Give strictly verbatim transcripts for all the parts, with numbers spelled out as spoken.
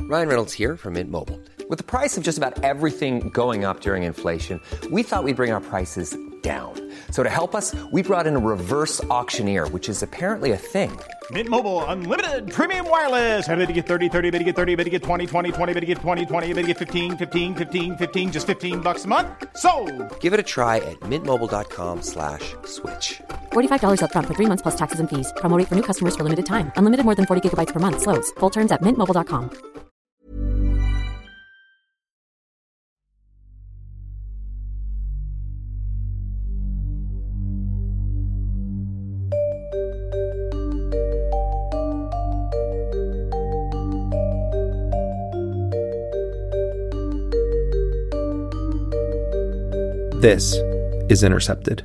Ryan Reynolds here from Mint Mobile. With the price of just about everything going up during inflation, we thought we'd bring our prices down. So to help us, we brought in a reverse auctioneer, which is apparently a thing. Mint Mobile Unlimited Premium Wireless. How to get thirty, thirty, how to get thirty, how to get twenty, twenty, twenty, how to get twenty, twenty, how to get fifteen, fifteen, fifteen, fifteen, just fifteen bucks a month? Sold! Give it a try at mintmobile.com slash switch. forty-five dollars up front for three months plus taxes and fees. Promo rate for new customers for limited time. Unlimited more than forty gigabytes per month. Slows full terms at mint mobile dot com. This is Intercepted.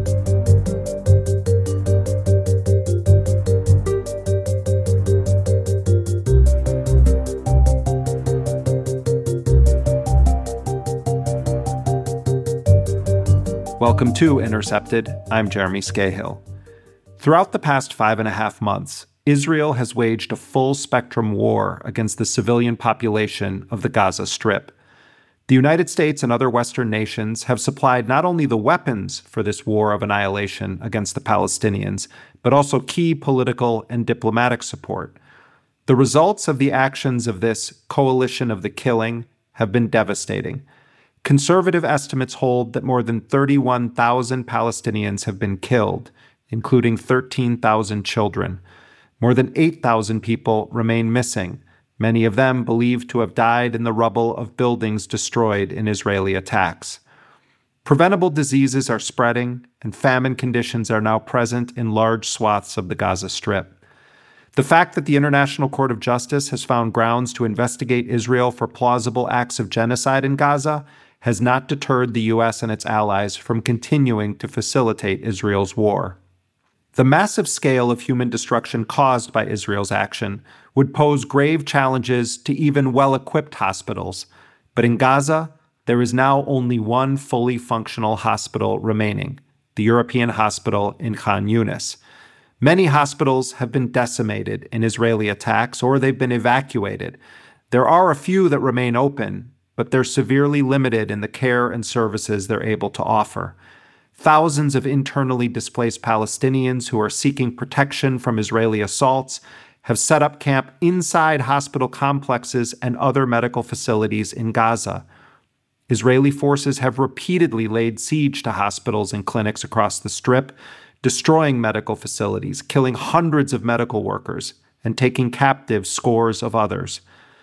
Welcome to Intercepted. I'm Jeremy Scahill. Throughout the past five and a half months, Israel has waged a full-spectrum war against the civilian population of the Gaza Strip. The United States and other Western nations have supplied not only the weapons for this war of annihilation against the Palestinians, but also key political and diplomatic support. The results of the actions of this coalition of the killing have been devastating. Conservative estimates hold that more than thirty-one thousand Palestinians have been killed, including thirteen thousand children. More than eight thousand people remain missing, many of them believed to have died in the rubble of buildings destroyed in Israeli attacks. Preventable diseases are spreading, and famine conditions are now present in large swaths of the Gaza Strip. The fact that the International Court of Justice has found grounds to investigate Israel for plausible acts of genocide in Gaza has not deterred the U S and its allies from continuing to facilitate Israel's war. The massive scale of human destruction caused by Israel's action would pose grave challenges to even well-equipped hospitals. But in Gaza, there is now only one fully functional hospital remaining, the European hospital in Khan Yunis. Many hospitals have been decimated in Israeli attacks, or they've been evacuated. There are a few that remain open, but they're severely limited in the care and services they're able to offer. Thousands of internally displaced Palestinians who are seeking protection from Israeli assaults have set up camp inside hospital complexes and other medical facilities in Gaza. Israeli forces have repeatedly laid siege to hospitals and clinics across the Strip, destroying medical facilities, killing hundreds of medical workers, and taking captive scores of others.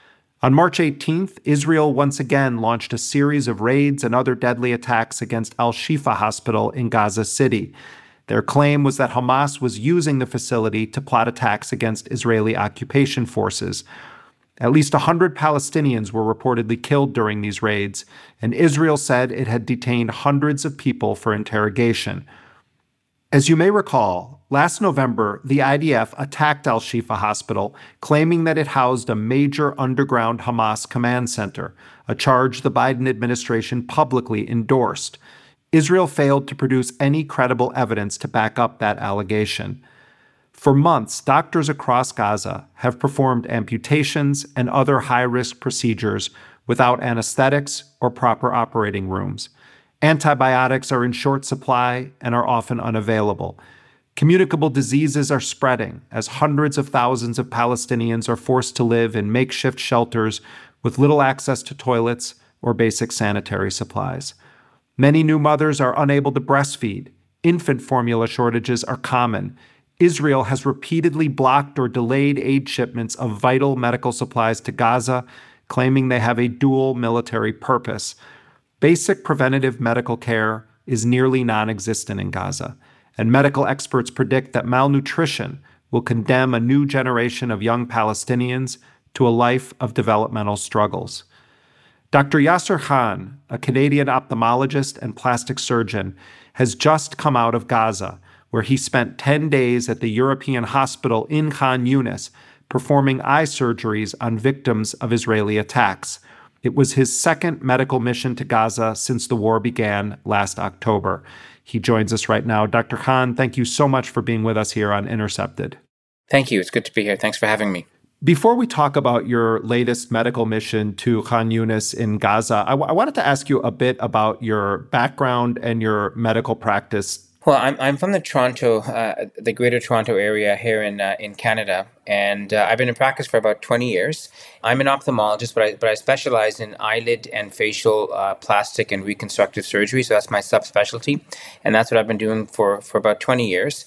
On March eighteenth, Israel once again launched a series of raids and other deadly attacks against Al-Shifa Hospital in Gaza City. Their claim was that Hamas was using the facility to plot attacks against Israeli occupation forces. At least one hundred Palestinians were reportedly killed during these raids, and Israel said it had detained hundreds of people for interrogation. As you may recall, last November, the I D F attacked Al-Shifa Hospital, claiming that it housed a major underground Hamas command center, a charge the Biden administration publicly endorsed. Israel failed to produce any credible evidence to back up that allegation. For months, doctors across Gaza have performed amputations and other high-risk procedures without anesthetics or proper operating rooms. Antibiotics are in short supply and are often unavailable. Communicable diseases are spreading as hundreds of thousands of Palestinians are forced to live in makeshift shelters with little access to toilets or basic sanitary supplies. Many new mothers are unable to breastfeed. Infant formula shortages are common. Israel has repeatedly blocked or delayed aid shipments of vital medical supplies to Gaza, claiming they have a dual military purpose. Basic preventative medical care is nearly non-existent in Gaza, and medical experts predict that malnutrition will condemn a new generation of young Palestinians to a life of developmental struggles. Doctor Yasser Khan, a Canadian ophthalmologist and plastic surgeon, has just come out of Gaza, where he spent ten days at the European hospital in Khan Yunis performing eye surgeries on victims of Israeli attacks. It was his second medical mission to Gaza since the war began last October. He joins us right now. Doctor Khan, thank you so much for being with us here on Intercepted. Thank you. It's good to be here. Thanks for having me. Before we talk about your latest medical mission to Khan Yunis in Gaza, I, w- I wanted to ask you a bit about your background and your medical practice. Well, I'm I'm from the Toronto, uh, the Greater Toronto area here in uh, in Canada, and uh, I've been in practice for about twenty years. I'm an ophthalmologist, but I but I specialize in eyelid and facial uh, plastic and reconstructive surgery. So that's my subspecialty, and that's what I've been doing for for about twenty years.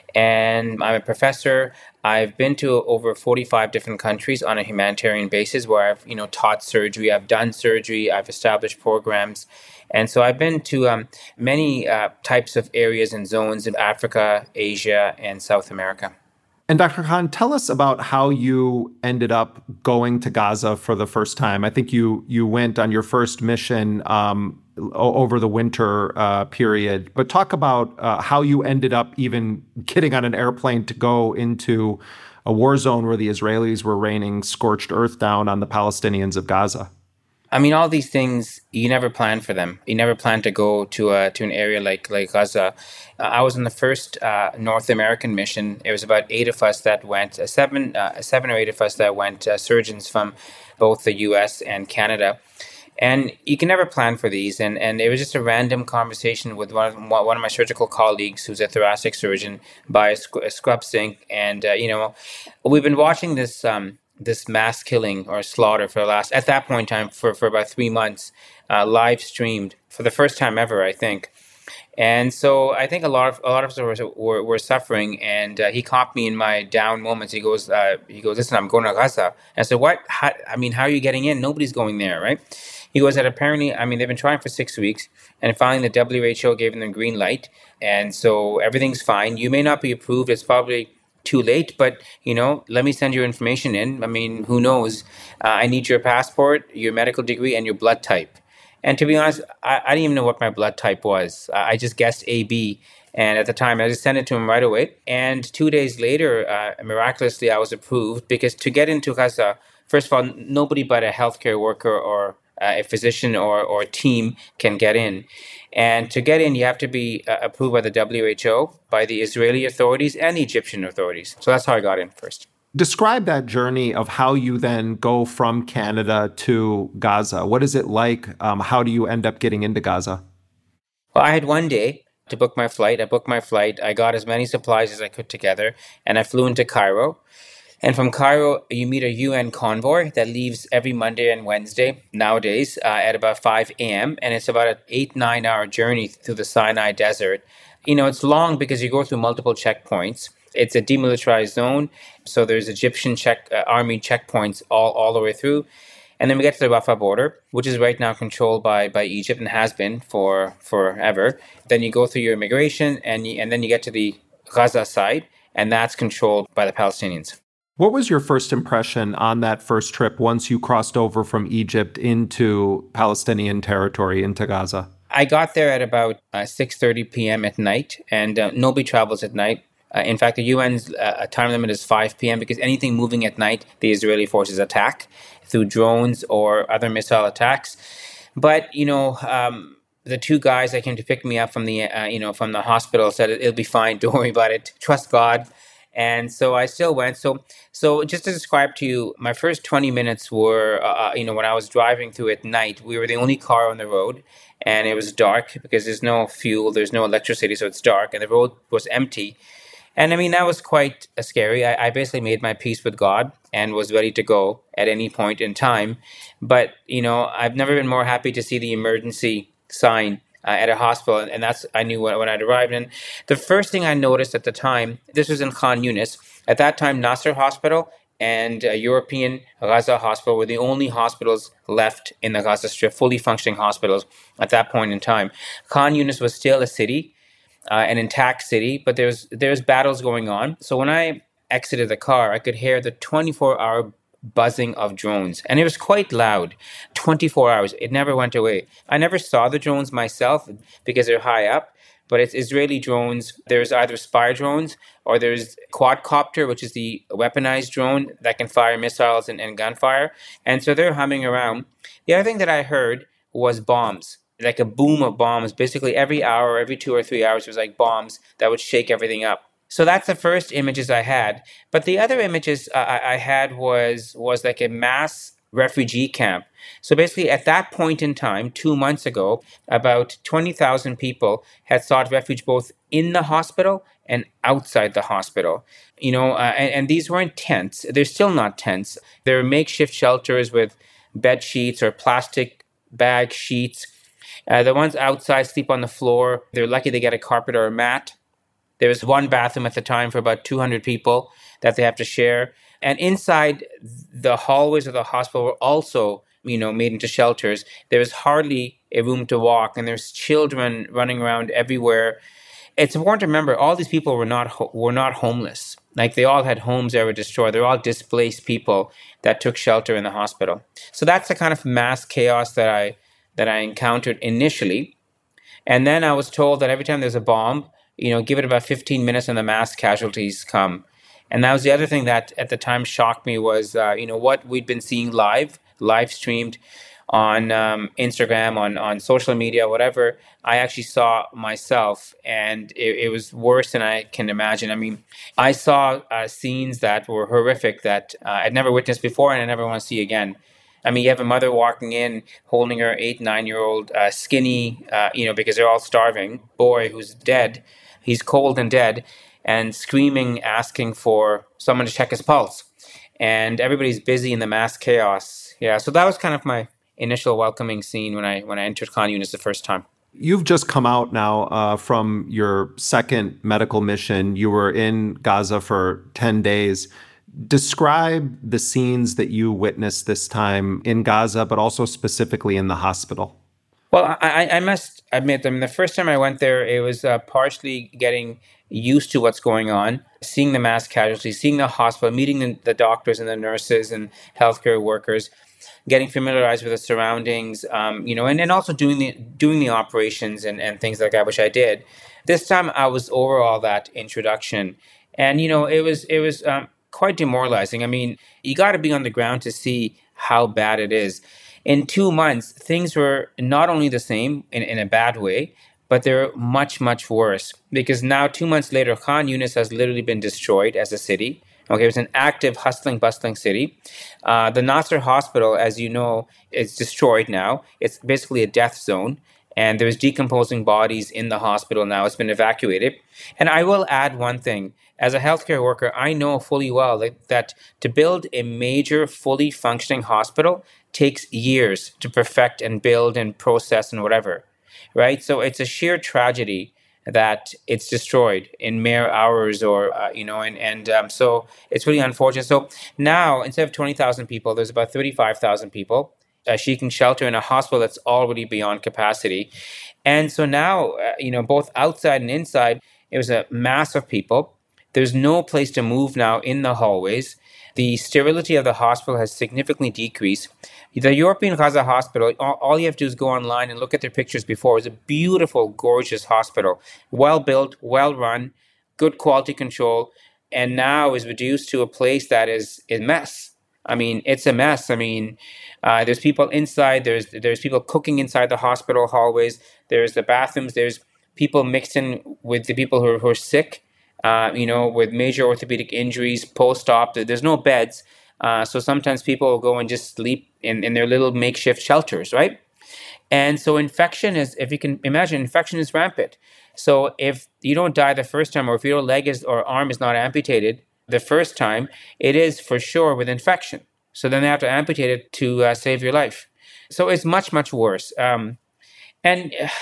And I'm a professor. I've been to over forty-five different countries on a humanitarian basis where I've, you know, taught surgery, I've done surgery, I've established programs. And so I've been to um, many uh, types of areas and zones in Africa, Asia, and South America. And Doctor Khan, tell us about how you ended up going to Gaza for the first time. I think you you went on your first mission um, over the winter uh, period. But talk about uh, how you ended up even getting on an airplane to go into a war zone where the Israelis were raining scorched earth down on the Palestinians of Gaza. I mean, all these things, you never plan for them. You never plan to go to a, to an area like, like Gaza. Uh, I was on the first uh, North American mission. It was about eight of us that went, uh, seven, uh, seven or eight of us that went, uh, surgeons from both the U S and Canada. And you can never plan for these. And, and it was just a random conversation with one of, one of my surgical colleagues who's a thoracic surgeon by a, sc- a scrub sink. And, uh, you know, we've been watching this... Um, this mass killing or slaughter for the last, at that point in time, for, for about three months, uh, live streamed for the first time ever, I think. And so I think a lot of a lot of us were, were, were suffering, and uh, he caught me in my down moments. He goes, uh, he goes, listen, I'm going to Gaza. And I said, what? How, I mean, how are you getting in? Nobody's going there, right? He goes that apparently, I mean, they've been trying for six weeks, and finally the W H O gave them the green light, and so everything's fine. You may not be approved. It's probably too late, but, you know, let me send your information in. I mean, who knows? Uh, I need your passport, your medical degree, and your blood type. And to be honest, I, I didn't even know what my blood type was. I just guessed A B. And at the time, I just sent it to him right away. And two days later, uh, miraculously, I was approved, because to get into Gaza, first of all, nobody but a healthcare worker or uh, a physician or, or a team can get in. And to get in, you have to be uh, approved by the W H O, by the Israeli authorities, and the Egyptian authorities. So that's how I got in first. Describe that journey of how you then go from Canada to Gaza. What is it like? Um, how do you end up getting into Gaza? Well, I had one day to book my flight. I booked my flight. I got as many supplies as I could together, and I flew into Cairo. And from Cairo, you meet a U N convoy that leaves every Monday and Wednesday nowadays uh, at about five a.m. And it's about an eight, nine hour journey through the Sinai Desert. You know, it's long because you go through multiple checkpoints. It's a demilitarized zone. So there's Egyptian check uh, army checkpoints all, all the way through. And then we get to the Rafah border, which is right now controlled by, by Egypt and has been for forever. Then you go through your immigration, and you, and then you get to the Gaza side, and that's controlled by the Palestinians. What was your first impression on that first trip once you crossed over from Egypt into Palestinian territory, into Gaza? I got there at about uh, six thirty p.m. at night, and uh, nobody travels at night. Uh, in fact, the U N's uh, time limit is five p.m. because anything moving at night, the Israeli forces attack through drones or other missile attacks. But, you know, um, the two guys that came to pick me up from the, uh, you know, from the hospital said, it'll be fine. Don't worry about it. Trust God. And so I still went. So, so just to describe to you, my first twenty minutes were, uh, you know, when I was driving through at night, we were the only car on the road, and it was dark because there's no fuel, there's no electricity, so it's dark, and the road was empty. And I mean, that was quite uh, scary. I, I basically made my peace with God and was ready to go at any point in time. But, you know, I've never been more happy to see the emergency sign Uh, at a hospital, and that's I knew when, when I'd arrived. And the first thing I noticed at the time, this was in Khan Yunis. At that time, Nasser Hospital and uh, European Gaza Hospital were the only hospitals left in the Gaza Strip, fully functioning hospitals at that point in time. Khan Yunis was still a city, uh, an intact city, but there's there's battles going on. So when I exited the car, I could hear the twenty-four hour buzzing of drones, and it was quite loud. twenty-four hours, it never went away. I never saw the drones myself because they're high up, but it's Israeli drones. There's either spy drones or there's quadcopter, which is the weaponized drone that can fire missiles and, and gunfire, and so they're humming around. The other thing that I heard was bombs, like a boom of bombs. Basically every hour, every two or three hours, it was like bombs that would shake everything up. So that's the first images I had. But the other images uh, I, I had was was like a mass refugee camp. So basically, at that point in time, two months ago, about twenty thousand people had sought refuge both in the hospital and outside the hospital. You know, uh, and, and these weren't tents. They're still not tents. They're makeshift shelters with bed sheets or plastic bag sheets. Uh, the ones outside sleep on the floor. They're lucky they get a carpet or a mat. There was one bathroom at the time for about two hundred people that they have to share. And inside the hallways of the hospital were also, you know, made into shelters. There was hardly a room to walk, and there's children running around everywhere. It's important to remember all these people were not ho- were not homeless. Like they all had homes that were destroyed. They're all displaced people that took shelter in the hospital. So that's the kind of mass chaos that I that I encountered initially. And then I was told that every time there's a bomb, you know, give it about fifteen minutes and the mass casualties come. And that was the other thing that at the time shocked me was, uh, you know, what we'd been seeing live, live streamed on um, Instagram, on, on social media, whatever. I actually saw myself, and it, it was worse than I can imagine. I mean, I saw uh, scenes that were horrific that uh, I'd never witnessed before and I never want to see again. I mean, you have a mother walking in, holding her eight, nine-year-old uh, skinny, uh, you know, because they're all starving, boy who's dead. He's cold and dead, and screaming, asking for someone to check his pulse. And everybody's busy in the mass chaos. Yeah, so that was kind of my initial welcoming scene when I when I entered Khan Yunis the first time. You've just come out now uh, from your second medical mission. You were in Gaza for ten days. Describe the scenes that you witnessed this time in Gaza, but also specifically in the hospital. Well, I, I must admit, I mean, the first time I went there, it was uh, partially getting used to what's going on, seeing the mass casualties, seeing the hospital, meeting the, the doctors and the nurses and healthcare workers, getting familiarized with the surroundings, um, you know, and, and also doing the doing the operations and, and things like that, which I did. This time, I was over all that introduction, and you know, it was it was um, quite demoralizing. I mean, you got to be on the ground to see how bad it is. In two months, things were not only the same in, in a bad way, but they're much, much worse. Because now, two months later, Khan Yunis has literally been destroyed as a city. Okay, it's an active, hustling, bustling city. Uh, the Nasser Hospital, as you know, is destroyed now. It's basically a death zone. And there's decomposing bodies in the hospital now. It's been evacuated. And I will add one thing. As a healthcare worker, I know fully well that, that to build a major, fully functioning hospital takes years to perfect and build and process and whatever, right? So it's a sheer tragedy that it's destroyed in mere hours or, uh, you know, and, and um, so it's really unfortunate. So now, instead of twenty thousand people, there's about thirty-five thousand people uh, seeking shelter in a hospital that's already beyond capacity. And so now, uh, you know, both outside and inside, it was a mass of people. There's no place to move now in the hallways. The sterility of the hospital has significantly decreased. The European Gaza Hospital, all, all you have to do is go online and look at their pictures before. It was a beautiful, gorgeous hospital, well-built, well-run, good quality control, and now is reduced to a place that is a mess. I mean, it's a mess. I mean, uh, there's people inside. There's there's people cooking inside the hospital hallways. There's the bathrooms. There's people mixed in with the people who are, who are sick. Uh, you know, with major orthopedic injuries, post-op, there's no beds. Uh, so sometimes people will go and just sleep in, in their little makeshift shelters, right? And so infection is, if you can imagine, infection is rampant. So if you don't die the first time, or if your leg is or arm is not amputated the first time, it is for sure with infection. So then they have to amputate it to uh, save your life. So it's much, much worse. Um, and... Uh,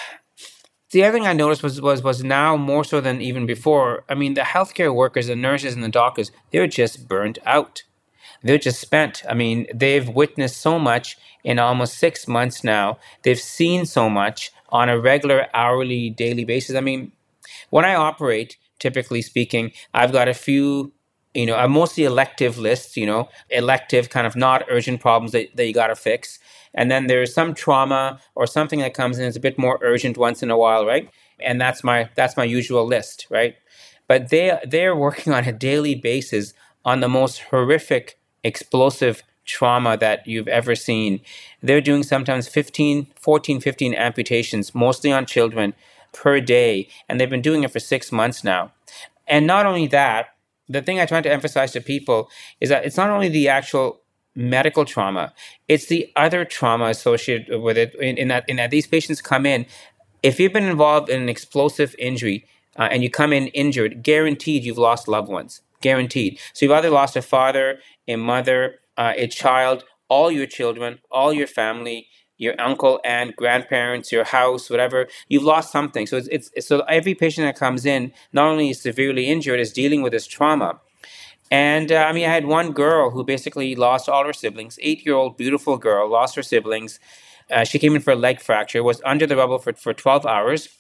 The other thing I noticed was, was was now more so than even before. I mean, the healthcare workers, the nurses and the doctors, they're just burnt out. They're just spent. I mean, they've witnessed so much in almost six months now. They've seen so much on a regular, hourly, daily basis. I mean, when I operate, typically speaking, I've got a few, you know, a mostly elective lists, you know, elective kind of not urgent problems that, that you got to fix. And then there's some trauma or something that comes in that's a bit more urgent once in a while, right? And that's my that's my usual list, right? But they they're working on a daily basis on the most horrific, explosive trauma that you've ever seen. They're doing sometimes fifteen, fourteen, fifteen amputations, mostly on children, per day. And they've been doing it for six months now. And not only that, the thing I try to emphasize to people is that it's not only the actual medical trauma, it's the other trauma associated with it. In, in, that, in that these patients come in, if you've been involved in an explosive injury uh, and you come in injured, guaranteed you've lost loved ones, guaranteed. So you've either lost a father, a mother, uh, a child, all your children, all your family, your uncle, aunt, grandparents, your house, whatever. You've lost something. So it's, it's so every patient that comes in not only is severely injured, is dealing with this trauma. And uh, I mean, I had one girl who basically lost all her siblings, eight-year-old beautiful girl, lost her siblings. Uh, she came in for a leg fracture, was under the rubble for, for twelve hours.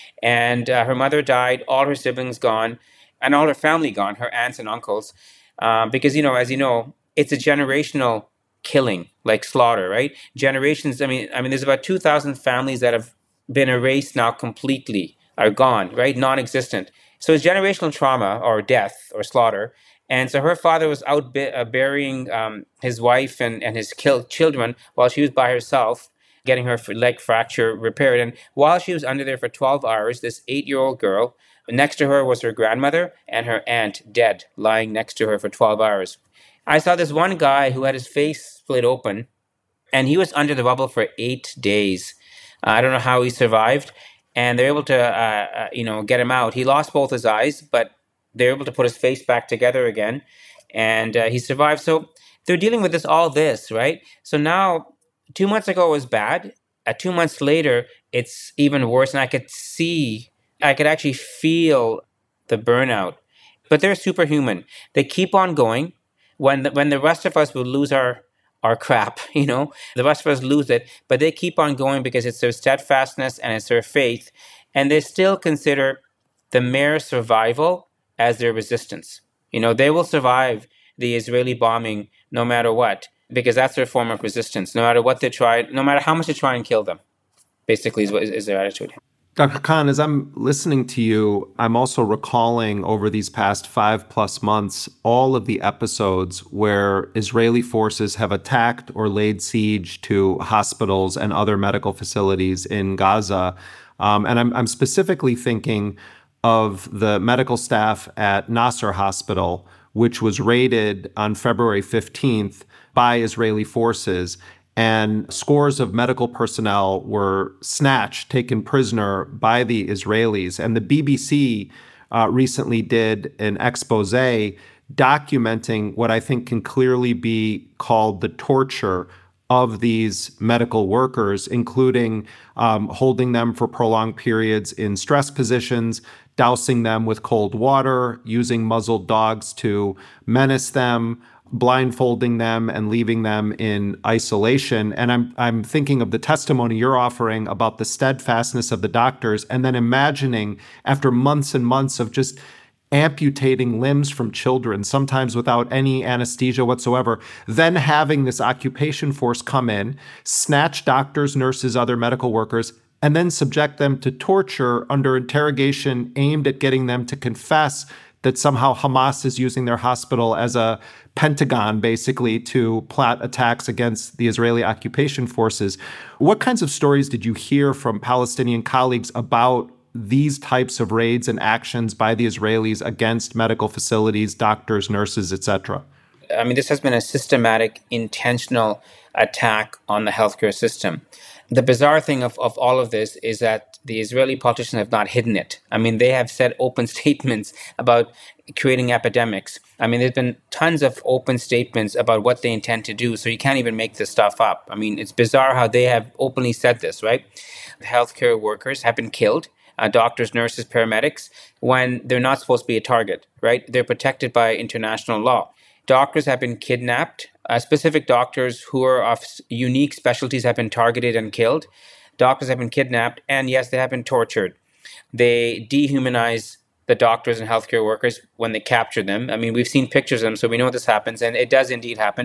And uh, her mother died, all her siblings gone, and all her family gone, her aunts and uncles. Um, because, you know, as you know, it's a generational killing, like slaughter, right? Generations, I mean, I mean, there's about two thousand families that have been erased now completely, are gone, right? Non-existent. So it's generational trauma or death or slaughter. And so her father was out b- uh, burying um, his wife and, and his killed children while she was by herself, getting her leg fracture repaired. And while she was under there for twelve hours, this eight-year-old girl, next to her was her grandmother and her aunt dead, lying next to her for twelve hours. I saw this one guy who had his face split open, and he was under the rubble for eight days. Uh, I don't know how he survived, and they're able to, uh, uh, you know, get him out. He lost both his eyes, but they're able to put his face back together again, and uh, he survived. So they're dealing with this, all this, right? So now, two months ago was bad. Uh, two months later, it's even worse, and I could see, I could actually feel the burnout. But they're superhuman. They keep on going. When the, when the rest of us will lose our, our crap, you know, the rest of us lose it, but they keep on going because it's their steadfastness and it's their faith. And they still consider the mere survival as their resistance. You know, they will survive the Israeli bombing no matter what, because that's their form of resistance, no matter what they try, no matter how much they try and kill them, basically is, what, is their attitude. Doctor Khan, as I'm listening to you, I'm also recalling over these past five plus months all of the episodes where Israeli forces have attacked or laid siege to hospitals and other medical facilities in Gaza. Um, and I'm, I'm specifically thinking of the medical staff at Nasser Hospital, which was raided on February fifteenth by Israeli forces. And scores of medical personnel were snatched, taken prisoner by the Israelis. And the B B C uh, recently did an expose documenting what I think can clearly be called the torture of these medical workers, including um, holding them for prolonged periods in stress positions, dousing them with cold water, using muzzled dogs to menace them, blindfolding them and leaving them in isolation. And I'm I'm thinking of the testimony you're offering about the steadfastness of the doctors, and then imagining after months and months of just amputating limbs from children, sometimes without any anesthesia whatsoever, then having this occupation force come in, snatch doctors, nurses, other medical workers, and then subject them to torture under interrogation aimed at getting them to confess that somehow Hamas is using their hospital as a Pentagon, basically, to plot attacks against the Israeli occupation forces. What kinds of stories did you hear from Palestinian colleagues about these types of raids and actions by the Israelis against medical facilities, doctors, nurses, et cetera? I mean, this has been a systematic, intentional attack on the healthcare system. The bizarre thing of, of all of this is that the Israeli politicians have not hidden it. I mean, they have said open statements about creating epidemics. I mean, there's been tons of open statements about what they intend to do, so you can't even make this stuff up. I mean, it's bizarre how they have openly said this, right? Healthcare workers have been killed, uh, doctors, nurses, paramedics, when they're not supposed to be a target, right? They're protected by international law. Doctors have been kidnapped. Uh, specific doctors who are of unique specialties have been targeted and killed. Doctors have been kidnapped, and yes, they have been tortured. They dehumanize the doctors and healthcare workers when they capture them. I mean, we've seen pictures of them, so we know this happens, and it does indeed happen.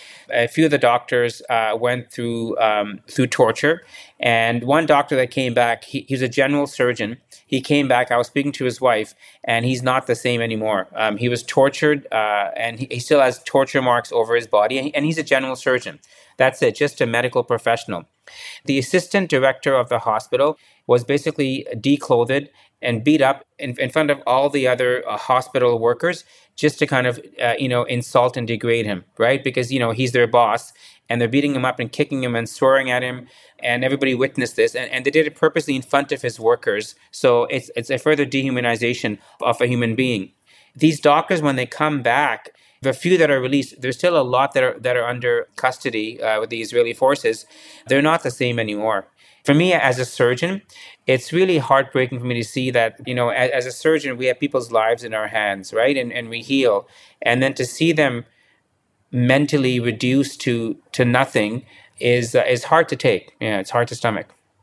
A few of the doctors uh, went through um, through torture, and one doctor that came back, he, he was a general surgeon. He came back. I was speaking to his wife, and he's not the same anymore. Um, he was tortured, uh, and he, he still has torture marks over his body, and, he, and he's a general surgeon. That's it, just a medical professional. The assistant director of the hospital was basically declothed and beat up in, in front of all the other uh, hospital workers just to kind of, uh, you know, insult and degrade him, right? Because, you know, he's their boss and they're beating him up and kicking him and swearing at him. And everybody witnessed this. And, and they did it purposely in front of his workers. So it's, it's a further dehumanization of a human being. These doctors, when they come back, the few that are released, there's still a lot that are that are under custody uh, with the Israeli forces. They're not the same anymore. For me, as a surgeon, it's really heartbreaking for me to see that, you know, as, as a surgeon, we have people's lives in our hands, right? And and we heal. And then to see them mentally reduced to to nothing is uh, is hard to take. Yeah, it's hard to stomach.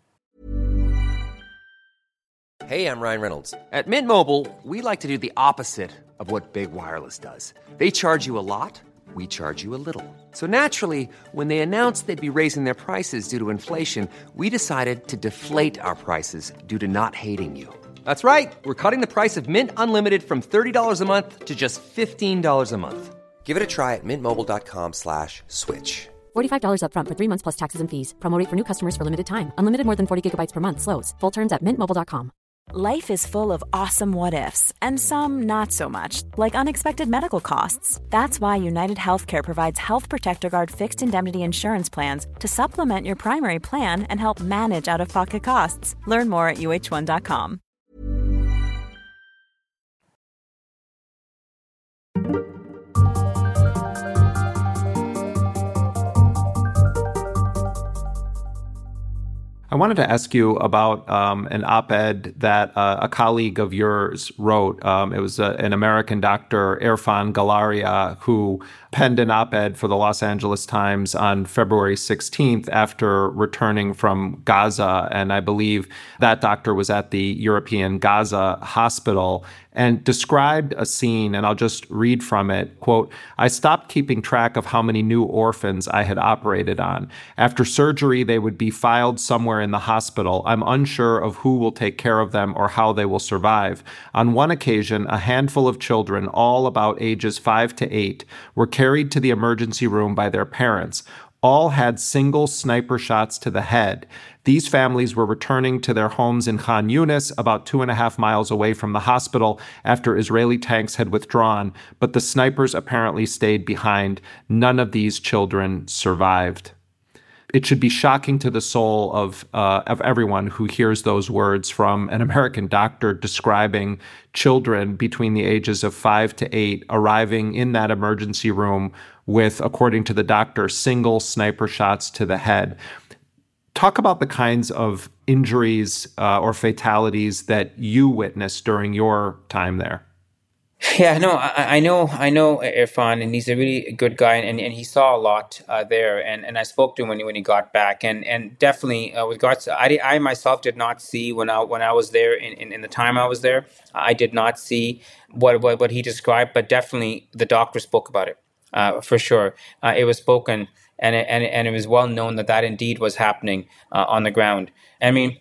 Hey, I'm Ryan Reynolds. At Mint Mobile, we like to do the opposite of what Big Wireless does. They charge you a lot, we charge you a little. So naturally, when they announced they'd be raising their prices due to inflation, we decided to deflate our prices due to not hating you. That's right. We're cutting the price of Mint Unlimited from thirty dollars a month to just fifteen dollars a month. Give it a try at mintmobile.com slash switch. forty-five dollars up front for three months plus taxes and fees. Promo rate for new customers for limited time. Unlimited more than forty gigabytes per month slows. Full terms at mint mobile dot com. Life is full of awesome what-ifs, and some not so much, like unexpected medical costs. That's why United Healthcare provides Health Protector Guard fixed indemnity insurance plans to supplement your primary plan and help manage out-of-pocket costs. Learn more at U H one dot com. I wanted to ask you about um, an op-ed that uh, a colleague of yours wrote. Um, it was a, an American doctor, Irfan Galaria, who penned an op-ed for the Los Angeles Times on February sixteenth after returning from Gaza. And I believe that doctor was at the European Gaza hospital and described a scene, and I'll just read from it. Quote, "I stopped keeping track of how many new orphans I had operated on. After surgery, they would be filed somewhere in the hospital. I'm unsure of who will take care of them or how they will survive. On one occasion, a handful of children, all about ages five to eight, were carried to the emergency room by their parents. All had single sniper shots to the head. These families were returning to their homes in Khan Yunis, about two and a half miles away from the hospital, after Israeli tanks had withdrawn, but the snipers apparently stayed behind. None of these children survived." It should be shocking to the soul of uh, of everyone who hears those words from an American doctor describing children between the ages of five to eight arriving in that emergency room with, according to the doctor, single sniper shots to the head. Talk about the kinds of injuries uh, or fatalities that you witnessed during your time there. Yeah, no, I, I know, I know Irfan, and he's a really good guy, and, and he saw a lot uh, there. And, and I spoke to him when he, when he got back, and and definitely uh, with regards to, I, I myself did not see when I when I was there in, in, in the time I was there, I did not see what what, what he described, but definitely the doctor spoke about it uh, for sure. Uh, it was spoken, and it, and and it was well known that that indeed was happening uh, on the ground. I mean,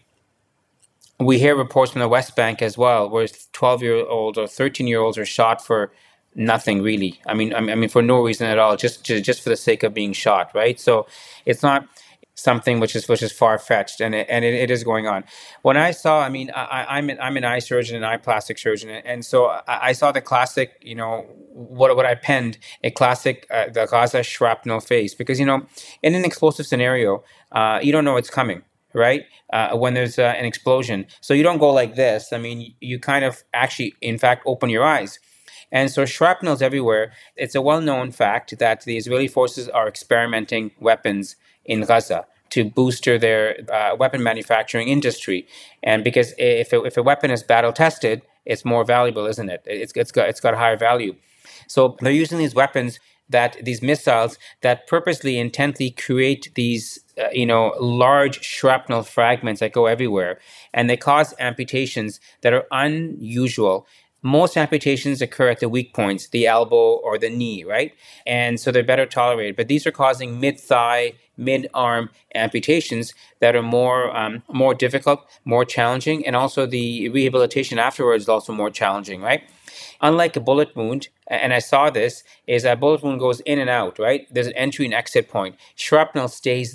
we hear reports from the West Bank as well, where twelve-year-olds or thirteen-year-olds are shot for nothing, really. I mean, I mean, for no reason at all, just just for the sake of being shot, right? So it's not something which is which is far-fetched, and it, and it, it is going on. When I saw, I mean, I, I'm an, I'm an eye surgeon and eye plastic surgeon, and so I, I saw the classic, you know, what what I penned, a classic uh, the Gaza shrapnel face, because you know, in an explosive scenario, uh, you don't know what's coming. Right? Uh, when there's uh, an explosion. So you don't go like this. I mean, you kind of actually, in fact, open your eyes. And so shrapnel's everywhere. It's a well-known fact that the Israeli forces are experimenting weapons in Gaza to booster their uh, weapon manufacturing industry. And because if a, if a weapon is battle-tested, it's more valuable, isn't it? It's, it's got it's got a higher value. So they're using these weapons, that these missiles that purposely, intently create these, uh, you know, large shrapnel fragments that go everywhere, and they cause amputations that are unusual. Most amputations occur at the weak points, the elbow or the knee, right? And so they're better tolerated. But these are causing mid-thigh, mid-arm amputations that are more um, more difficult, more challenging, and also the rehabilitation afterwards is also more challenging, right? Unlike a bullet wound, and I saw this, is a bullet wound goes in and out, right? There's an entry and exit point. Shrapnel stays there.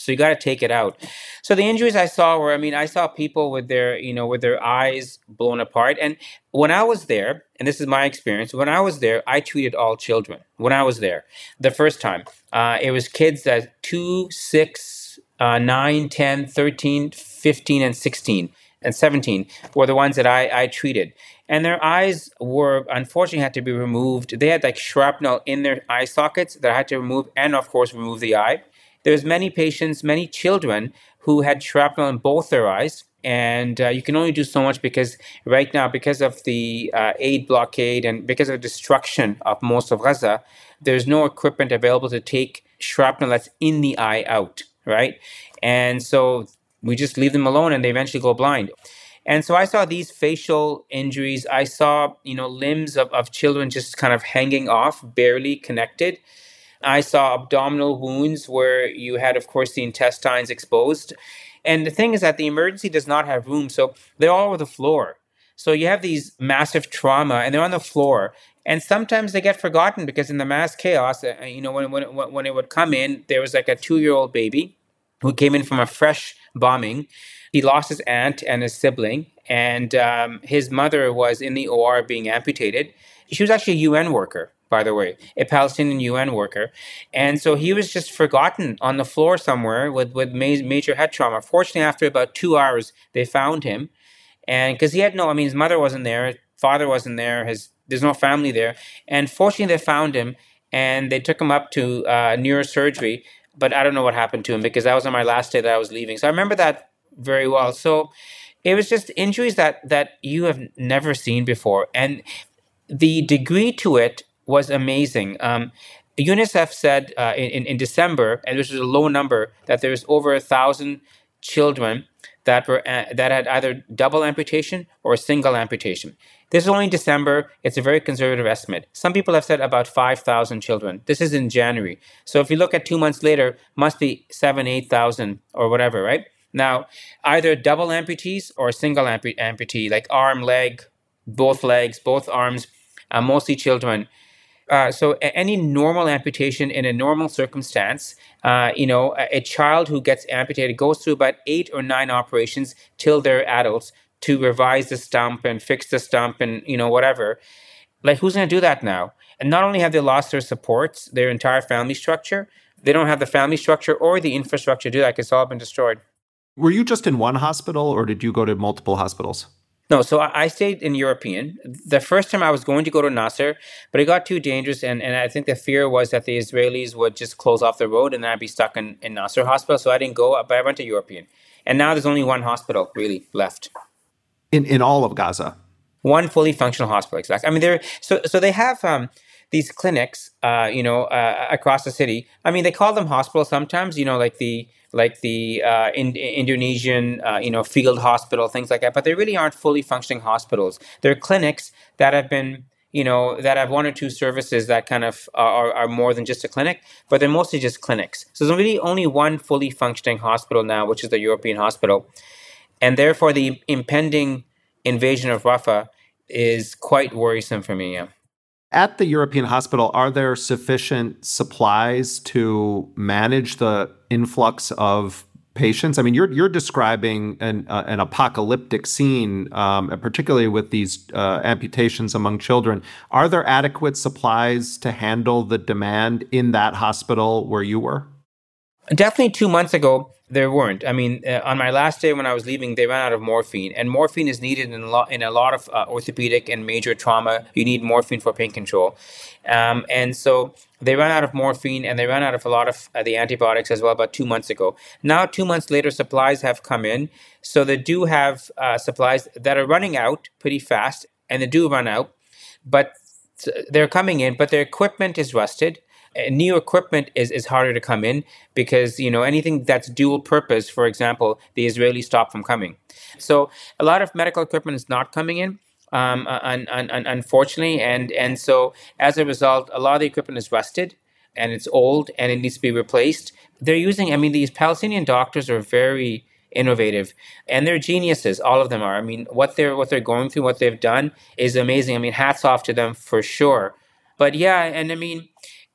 So you got to take it out. So the injuries I saw were, I mean, I saw people with their, you know, with their eyes blown apart. And when I was there, and this is my experience, when I was there, I treated all children. When I was there, the first time, uh, it was kids that two, six, uh, nine, ten, thirteen, fifteen, and sixteen, and seventeen were the ones that I, I treated. And their eyes were, unfortunately, had to be removed. They had like shrapnel in their eye sockets that I had to remove, and of course, remove the eye. There's many patients, many children who had shrapnel in both their eyes. And uh, you can only do so much because right now, because of the uh, aid blockade and because of the destruction of most of Gaza, there's no equipment available to take shrapnel that's in the eye out, right? And so we just leave them alone and they eventually go blind. And so I saw these facial injuries. I saw, you know, limbs of, of children just kind of hanging off, barely connected. I saw abdominal wounds where you had, of course, the intestines exposed. And the thing is that the emergency does not have room, so they're all over the floor. So you have these massive trauma, and they're on the floor. And sometimes they get forgotten because in the mass chaos, uh, you know, when, when, when it would come in, there was like a two-year-old baby who came in from a fresh bombing. He lost his aunt and his sibling, and um, his mother was in the O R being amputated. She was actually a U N worker, by the way, a Palestinian U N worker. And so he was just forgotten on the floor somewhere with, with ma- major head trauma. Fortunately, after about two hours, they found him. And because he had no, I mean, his mother wasn't there, his father wasn't there, his there's no family there. And fortunately, they found him, and they took him up to uh, neurosurgery. But I don't know what happened to him because that was on my last day that I was leaving. So I remember that very well. So it was just injuries that that you have never seen before. And the degree to it was amazing. Um, UNICEF said uh, in, in December, and which was a low number, that there was over a thousand children that were uh, that had either double amputation or a single amputation. This is only December. It's a very conservative estimate. Some people have said about five thousand children. This is in January. So if you look at two months later, must be seven, eight thousand or whatever, right? Now, either double amputees or a single ampu- amputee, like arm, leg, both legs, both arms, uh, mostly children. Uh, so a- any normal amputation in a normal circumstance, uh, you know, a, a child who gets amputated goes through about eight or nine operations till they're adults to revise the stump and fix the stump and, you know, whatever. Like, who's going to do that now? And not only have they lost their supports, their entire family structure, they don't have the family structure or the infrastructure to do that because it's all been destroyed. Were you just in one hospital or did you go to multiple hospitals? No, so I stayed in European. The first time I was going to go to Nasser, but it got too dangerous. And, and I think the fear was that the Israelis would just close off the road and then I'd be stuck in, in Nasser hospital. So I didn't go, but I went to European. And now there's only one hospital really left. In in all of Gaza? One fully functional hospital, exactly. I mean, they're, so so they have um, these clinics, uh, you know, uh, across the city. I mean, they call them hospitals sometimes, you know, like the like the uh, in, Indonesian, uh, you know, field hospital, things like that. But they really aren't fully functioning hospitals. They're clinics that have been, you know, that have one or two services that kind of are, are more than just a clinic, but they're mostly just clinics. So there's really only one fully functioning hospital now, which is the European hospital. And therefore, the impending invasion of Rafah is quite worrisome for me, yeah. At the European hospital, are there sufficient supplies to manage the influx of patients? I mean, you're you're describing an uh, an apocalyptic scene, um, particularly with these uh, amputations among children. Are there adequate supplies to handle the demand in that hospital where you were? Definitely two months ago, there weren't. I mean, uh, on my last day when I was leaving, they ran out of morphine. And morphine is needed in a lot, in a lot of uh, orthopedic and major trauma. You need morphine for pain control. Um, and so they ran out of morphine and they ran out of a lot of uh, the antibiotics as well about two months ago. Now, two months later, supplies have come in. So they do have uh, supplies that are running out pretty fast, and they do run out. But they're coming in, but their equipment is rusted. New equipment is, is harder to come in because, you know, anything that's dual purpose, for example, the Israelis stop from coming. So a lot of medical equipment is not coming in, um, un, un, un, unfortunately. And, and so as a result, a lot of the equipment is rusted and it's old and it needs to be replaced. They're using, I mean, these Palestinian doctors are very innovative and they're geniuses. All of them are. I mean, what they're, what they're going through, what they've done is amazing. I mean, hats off to them for sure. But yeah, and I mean,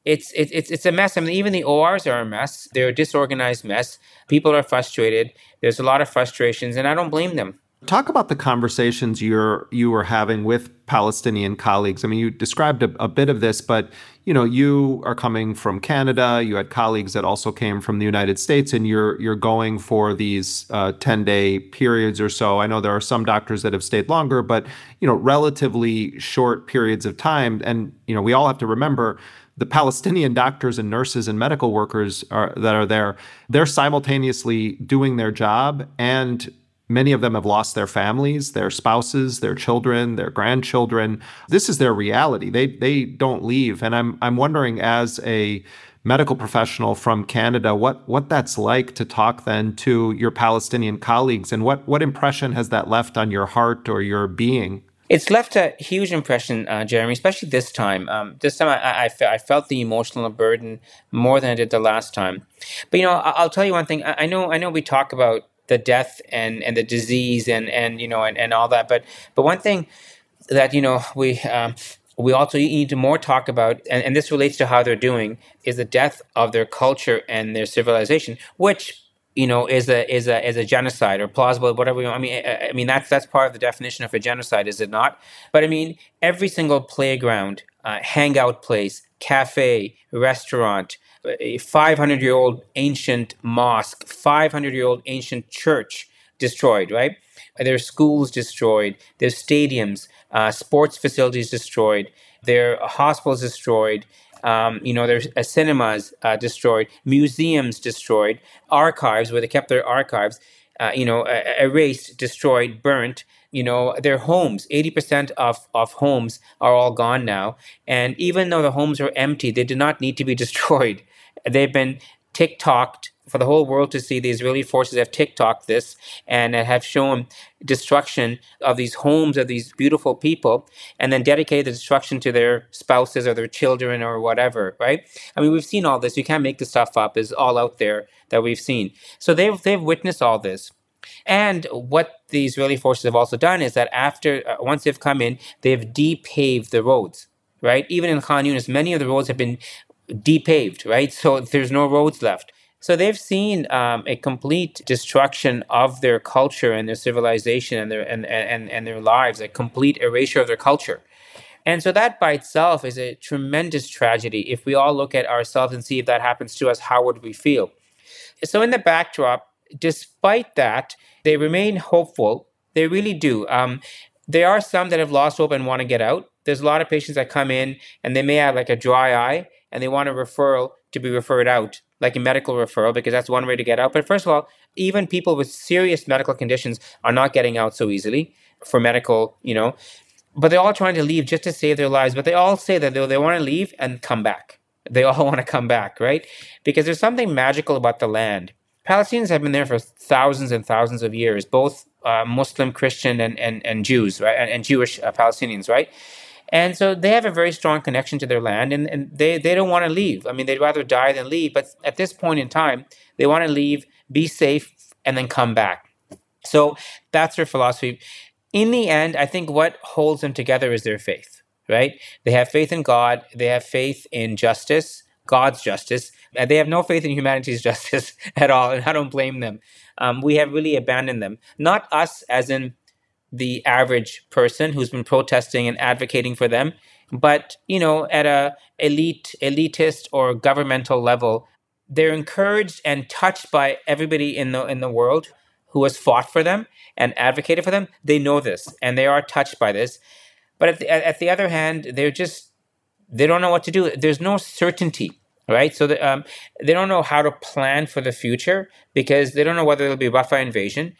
it's it's it's it's a mess. I mean, even the O Rs are a mess. They're a disorganized mess. People are frustrated. There's a lot of frustrations, and I don't blame them. Talk about the conversations you're you were having with Palestinian colleagues. I mean, you described a, a bit of this, but you know, you are coming from Canada. You had colleagues that also came from the United States, and you're you're going for these uh, ten-day periods or so. I know there are some doctors that have stayed longer, but you know, relatively short periods of time. And you know, we all have to remember the Palestinian doctors and nurses and medical workers are, that are there. They're simultaneously doing their job, and many of them have lost their families, their spouses, their children, their grandchildren. This is their reality. They they don't leave. And I'm I'm wondering, as a medical professional from Canada, what what that's like to talk then to your Palestinian colleagues, and what what impression has that left on your heart or your being? It's left a huge impression, uh, Jeremy, especially this time. Um, this time I, I, fe- I felt the emotional burden more than I did the last time. But, you know, I- I'll tell you one thing. I, I know I know we talk about the death and, and the disease and, and you know and, and all that. But but one thing that, you know, we um, we also need to more talk about, and, and this relates to how they're doing, is the death of their culture and their civilization, which, you know, is a is a is a genocide or plausible, whatever you want. I mean, I, I mean that's that's part of the definition of a genocide, is it not? But I mean, every single playground, uh, hangout place, cafe, restaurant, a five hundred year old ancient mosque, five hundred year old ancient church destroyed, right? Their schools destroyed, their stadiums, uh, sports facilities destroyed, their hospitals destroyed, um, you know, their uh, cinemas uh, destroyed, museums destroyed, archives where they kept their archives, uh, you know, uh, erased, destroyed, burnt. You know, their homes, eighty percent of, of homes are all gone now. And even though the homes are empty, they do not need to be destroyed. They've been TikToked for the whole world to see. The Israeli forces have TikToked this and have shown destruction of these homes of these beautiful people, and then dedicated the destruction to their spouses or their children or whatever, right? I mean, we've seen all this. You can't make this stuff up. It's all out there that we've seen. So they've they've witnessed all this. And what the Israeli forces have also done is that after, uh, once they've come in, they've depaved the roads, right? Even in Khan Yunis, many of the roads have been depaved, right? So there's no roads left. So they've seen um, a complete destruction of their culture and their civilization and their and, and, and their lives, a complete erasure of their culture. And so that by itself is a tremendous tragedy. If we all look at ourselves and see if that happens to us, how would we feel? So in the backdrop, despite that, they remain hopeful. They really do. Um, there are some that have lost hope and want to get out. There's a lot of patients that come in and they may have like a dry eye and they want a referral to be referred out, like a medical referral, because that's one way to get out. But first of all, even people with serious medical conditions are not getting out so easily for medical, you know, but they're all trying to leave just to save their lives. But they all say that they, they want to leave and come back. They all want to come back, right? Because there's something magical about the land. Palestinians have been there for thousands and thousands of years, both uh, Muslim, Christian, and, and, and Jews, right? And, and Jewish uh, Palestinians, right? And so they have a very strong connection to their land, and, and they, they don't want to leave. I mean, they'd rather die than leave. But at this point in time, they want to leave, be safe, and then come back. So that's their philosophy. In the end, I think what holds them together is their faith, right? They have faith in God. They have faith in justice, God's justice. And they have no faith in humanity's justice at all, and I don't blame them. Um, we have really abandoned them. Not us as in the average person who's been protesting and advocating for them, but, you know, at a elite, elitist or governmental level, they're encouraged and touched by everybody in the in the world who has fought for them and advocated for them. They know this, and they are touched by this. But at the, at the other hand, they're just, they don't know what to do. There's no certainty. Right, so the, um, they don't know how to plan for the future because they don't know whether there'll be a Rafah invasion.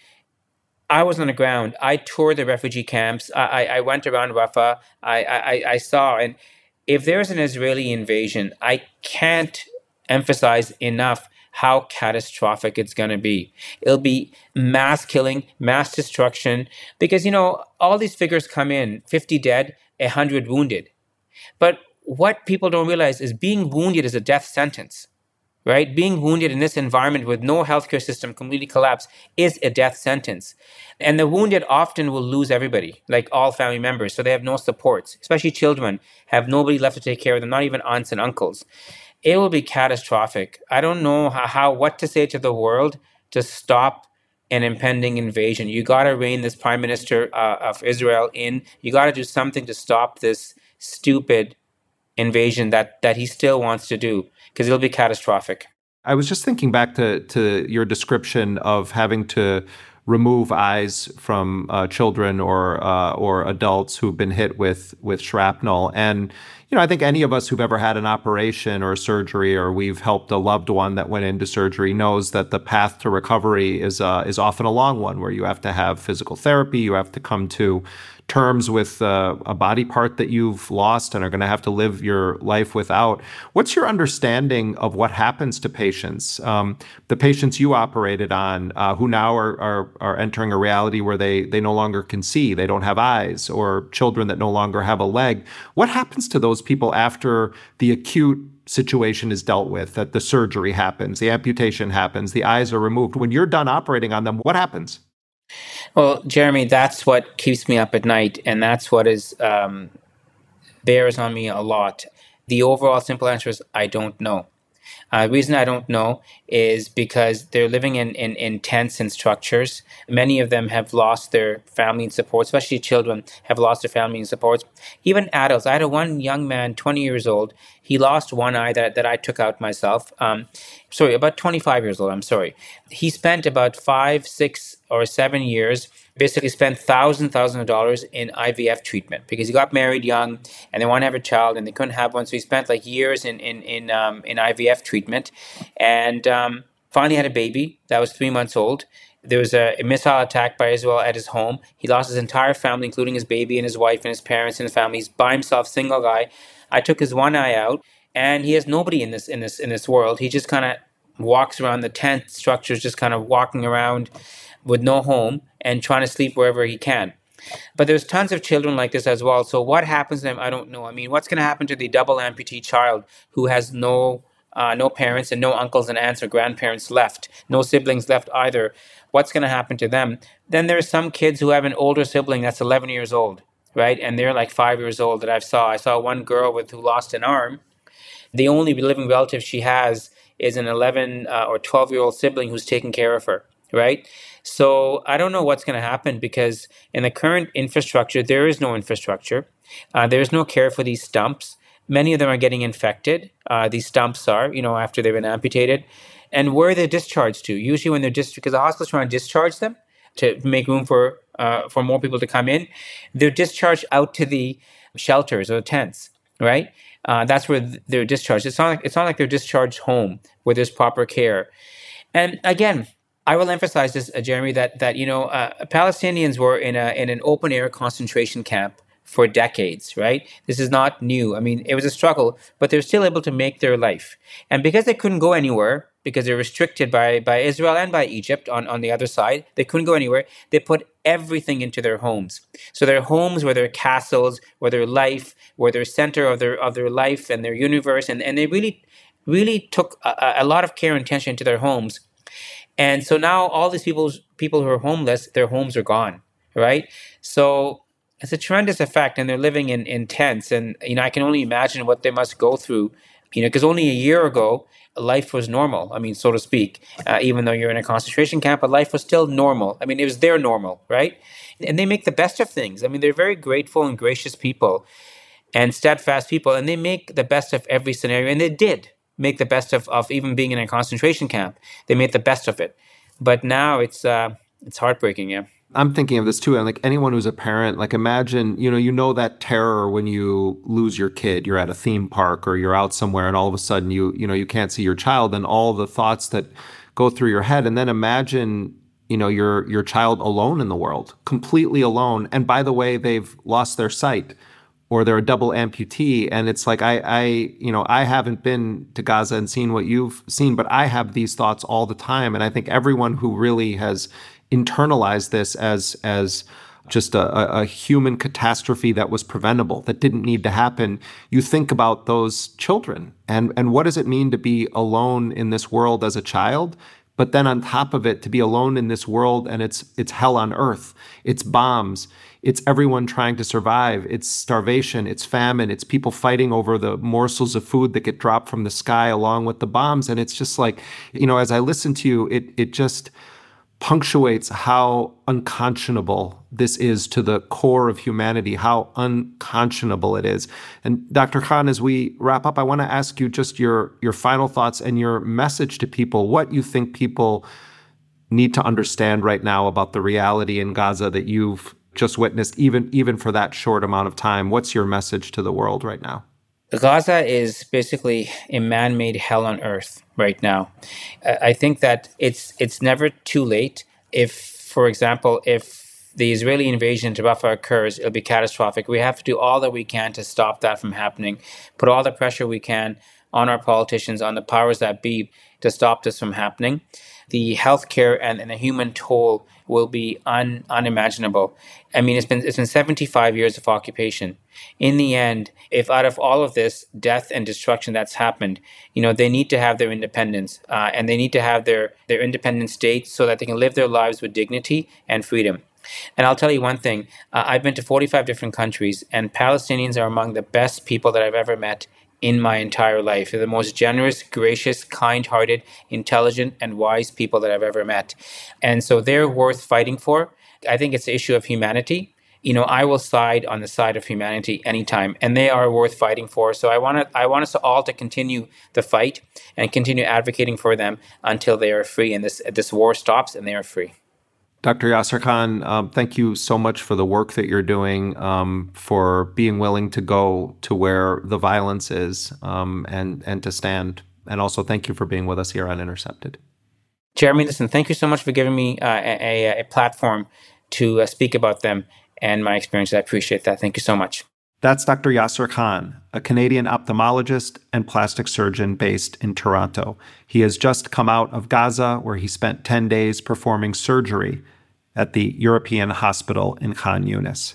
I was on the ground. I toured the refugee camps. I, I, I went around Rafah. I, I, I saw, and if there's an Israeli invasion, I can't emphasize enough how catastrophic it's going to be. It'll be mass killing, mass destruction, because, you know, all these figures come in, fifty dead, one hundred wounded. But what people don't realize is being wounded is a death sentence, right? Being wounded in this environment with no healthcare system completely collapsed is a death sentence. And the wounded often will lose everybody, like all family members. So they have no supports, especially children have nobody left to take care of them, not even aunts and uncles. It will be catastrophic. I don't know how, how what to say to the world to stop an impending invasion. You got to rein this prime minister uh, of Israel in. You got to do something to stop this stupid invasion that that he still wants to do, because it'll be catastrophic. I was just thinking back to to your description of having to remove eyes from uh, children or uh, or adults who've been hit with with shrapnel. And you know, I think any of us who've ever had an operation or surgery, or we've helped a loved one that went into surgery, knows that the path to recovery is uh, is often a long one, where you have to have physical therapy, you have to come to terms with uh, a body part that you've lost and are going to have to live your life without. What's your understanding of what happens to patients? Um, the patients you operated on, uh, who now are, are are entering a reality where they they no longer can see, they don't have eyes, or children that no longer have a leg. What happens to those people after the acute situation is dealt with, that the surgery happens, the amputation happens, the eyes are removed? When you're done operating on them, what happens? Well, Jeremy, that's what keeps me up at night, and that's what is um, bears on me a lot. The overall simple answer is I don't know. Uh, the reason I don't know is because they're living in, in, in tents and structures. Many of them have lost their family and support, especially children have lost their family and support. Even adults. I had a one young man, twenty years old. He lost one eye that, that I took out myself. Um, sorry, about twenty-five years old, I'm sorry. He spent about five, six, or seven years, basically spent thousands, thousands of dollars in I V F treatment because he got married young and they want to have a child and they couldn't have one. So he spent like years in in in, um, in I V F treatment, and um, finally had a baby that was three months old. There was a, a missile attack by Israel at his home. He lost his entire family, including his baby and his wife and his parents and his family. He's by himself, single guy. I took his one eye out, and he has nobody in this in this in this world. He just kind of walks around the tent structures, just kind of walking around with no home and trying to sleep wherever he can. But there's tons of children like this as well. So what happens to them, I don't know. I mean, what's going to happen to the double amputee child who has no uh, no parents and no uncles and aunts or grandparents left, no siblings left either? What's going to happen to them? Then there's some kids who have an older sibling that's eleven years old, right? And they're like five years old that I've saw. I saw one girl with who lost an arm. The only living relative she has is an eleven uh, or twelve-year-old sibling who's taking care of her, right? So I don't know what's going to happen, because in the current infrastructure, there is no infrastructure. Uh, there is no care for these stumps. Many of them are getting infected. Uh, these stumps are, you know, after they've been amputated. And where are they discharged to? Usually when they're discharged, because the hospital's trying to discharge them to make room for uh, for more people to come in, they're discharged out to the shelters or the tents, right? Uh, that's where they're discharged. It's not like, it's not like they're discharged home where there's proper care. And again, I will emphasize this, uh, Jeremy, that that you know uh, Palestinians were in a in an open air concentration camp for decades, right? This is not new. I mean, it was a struggle, but they're still able to make their life. And because they couldn't go anywhere, because they're restricted by by Israel and by Egypt on, on the other side, they couldn't go anywhere. They put everything into their homes. So their homes were their castles, were their life, were their center of their of their life and their universe, and and they really really took a, a lot of care and attention to their homes. And so now all these people, people who are homeless, their homes are gone, right? So it's a tremendous effect, and they're living in, in tents. And, you know, I can only imagine what they must go through, you know, because only a year ago, life was normal, I mean, so to speak. Uh, even though you're in a concentration camp, but life was still normal. I mean, it was their normal, right? And they make the best of things. I mean, they're very grateful and gracious people and steadfast people, and they make the best of every scenario. And they did make the best of, of even being in a concentration camp. They made the best of it. But now it's uh, it's heartbreaking, yeah. I'm thinking of this too, and like anyone who's a parent, like imagine, you know, you know that terror when you lose your kid, you're at a theme park or you're out somewhere and all of a sudden you, you know, you can't see your child, and all the thoughts that go through your head. And then imagine, you know, your your child alone in the world, completely alone. And by the way, they've lost their sight, or they're a double amputee. And it's like, I, I, you know, I haven't been to Gaza and seen what you've seen, but I have these thoughts all the time. And I think everyone who really has internalized this as, as just a, a human catastrophe that was preventable, that didn't need to happen, you think about those children. And, and what does it mean to be alone in this world as a child? But then on top of it, to be alone in this world, and it's it's hell on earth. It's bombs. It's everyone trying to survive. It's starvation. It's famine. It's people fighting over the morsels of food that get dropped from the sky along with the bombs. And it's just like, you know, as I listen to you, it it just punctuates how unconscionable this is to the core of humanity, how unconscionable it is. And Doctor Khan, as we wrap up, I want to ask you just your, your final thoughts and your message to people, what you think people need to understand right now about the reality in Gaza that you've just witnessed, even, even for that short amount of time. What's your message to the world right now? Gaza is basically a man-made hell on earth right now. I think that it's it's never too late. If, for example, if the Israeli invasion into Rafah occurs, it'll be catastrophic. We have to do all that we can to stop that from happening, put all the pressure we can on our politicians, on the powers that be, to stop this from happening. The healthcare and, and the human toll will be un, unimaginable. I mean, it's been it's been seventy-five years of occupation. In the end, if out of all of this death and destruction that's happened, you know, they need to have their independence, uh, and they need to have their, their independent states so that they can live their lives with dignity and freedom. And I'll tell you one thing, uh, I've been to forty-five different countries, and Palestinians are among the best people that I've ever met in my entire life. They're the most generous, gracious, kind-hearted, intelligent, and wise people that I've ever met. And so they're worth fighting for. I think it's an issue of humanity. You know, I will side on the side of humanity anytime, and they are worth fighting for. So I want to, I want us all to continue the fight and continue advocating for them until they are free and this this war stops and they are free. Doctor Yasir Khan, um, thank you so much for the work that you're doing, um, for being willing to go to where the violence is, um, and and to stand. And also thank you for being with us here on Intercepted. Jeremy, listen, thank you so much for giving me uh, a, a platform to uh, speak about them and my experiences. I appreciate that. Thank you so much. That's Doctor Yasir Khan, a Canadian ophthalmologist and plastic surgeon based in Toronto. He has just come out of Gaza, where he spent ten days performing surgery at the European Hospital in Khan Yunis.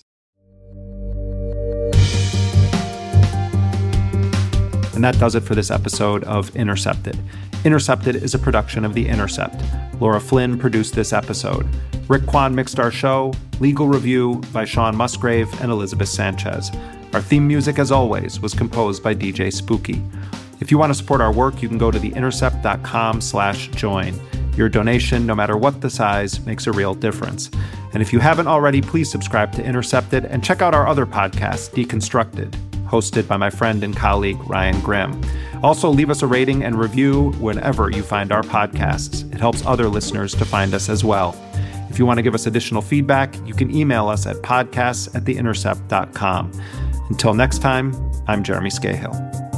And that does it for this episode of Intercepted. Intercepted is a production of The Intercept. Laura Flynn produced this episode. Rick Kwan mixed our show. Legal review by Sean Musgrave and Elizabeth Sanchez. Our theme music, as always, was composed by D J Spooky. If you want to support our work, you can go to theintercept.com slash join. Your donation, no matter what the size, makes a real difference. And if you haven't already, please subscribe to Intercepted and check out our other podcast, Deconstructed, hosted by my friend and colleague, Ryan Grimm. Also, leave us a rating and review whenever you find our podcasts. It helps other listeners to find us as well. If you want to give us additional feedback, you can email us at podcasts at theintercept dot com. Until next time, I'm Jeremy Scahill.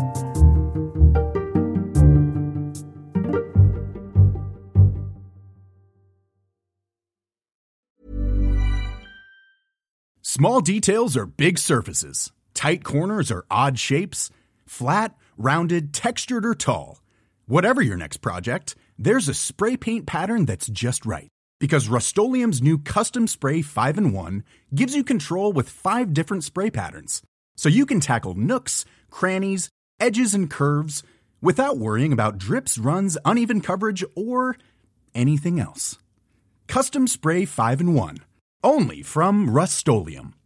Small details are big surfaces. Tight corners are odd shapes. Flat, rounded, textured, or tall. Whatever your next project, there's a spray paint pattern that's just right. Because Rust-Oleum's new Custom Spray five in one gives you control with five different spray patterns. So you can tackle nooks, crannies, edges, and curves without worrying about drips, runs, uneven coverage, or anything else. Custom Spray five in one. Only from Rust-Oleum.